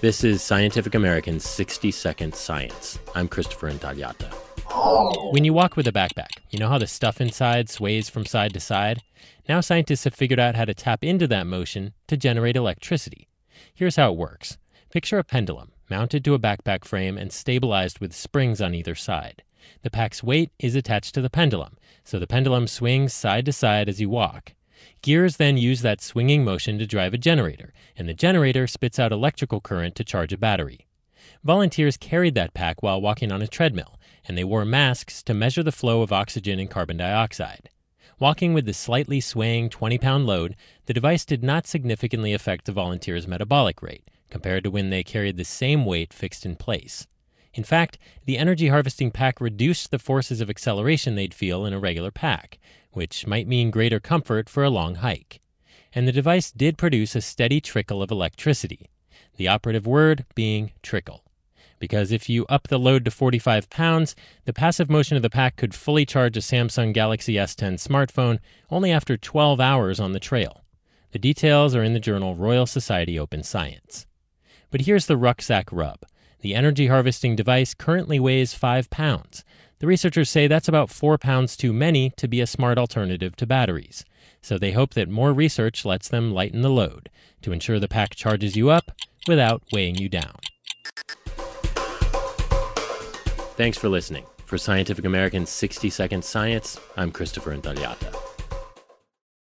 This is Scientific American's 60-Second Science. I'm Christopher Intagliata. When you walk with a backpack, you know how the stuff inside sways from side to side? Now scientists have figured out how to tap into that motion to generate electricity. Here's how it works. Picture a pendulum mounted to a backpack frame and stabilized with springs on either side. The pack's weight is attached to the pendulum, so the pendulum swings side to side as you walk. Gears then use that swinging motion to drive a generator, and the generator spits out electrical current to charge a battery. Volunteers carried that pack while walking on a treadmill, and they wore masks to measure the flow of oxygen and carbon dioxide. Walking with the slightly swaying 20-pound load, the device did not significantly affect the volunteers' metabolic rate, compared to when they carried the same weight fixed in place. In fact, the energy-harvesting pack reduced the forces of acceleration they'd feel in a regular pack, which might mean greater comfort for a long hike. And the device did produce a steady trickle of electricity, the operative word being trickle. Because if you up the load to 45 pounds, the passive motion of the pack could fully charge a Samsung Galaxy S10 smartphone only after 12 hours on the trail. The details are in the journal Royal Society Open Science. But here's the rucksack rub. The energy harvesting device currently weighs 5 pounds. The researchers say that's about 4 pounds too many to be a smart alternative to batteries. So they hope that more research lets them lighten the load to ensure the pack charges you up without weighing you down. Thanks for listening. For Scientific American's 60-Second Science, I'm Christopher Intagliata.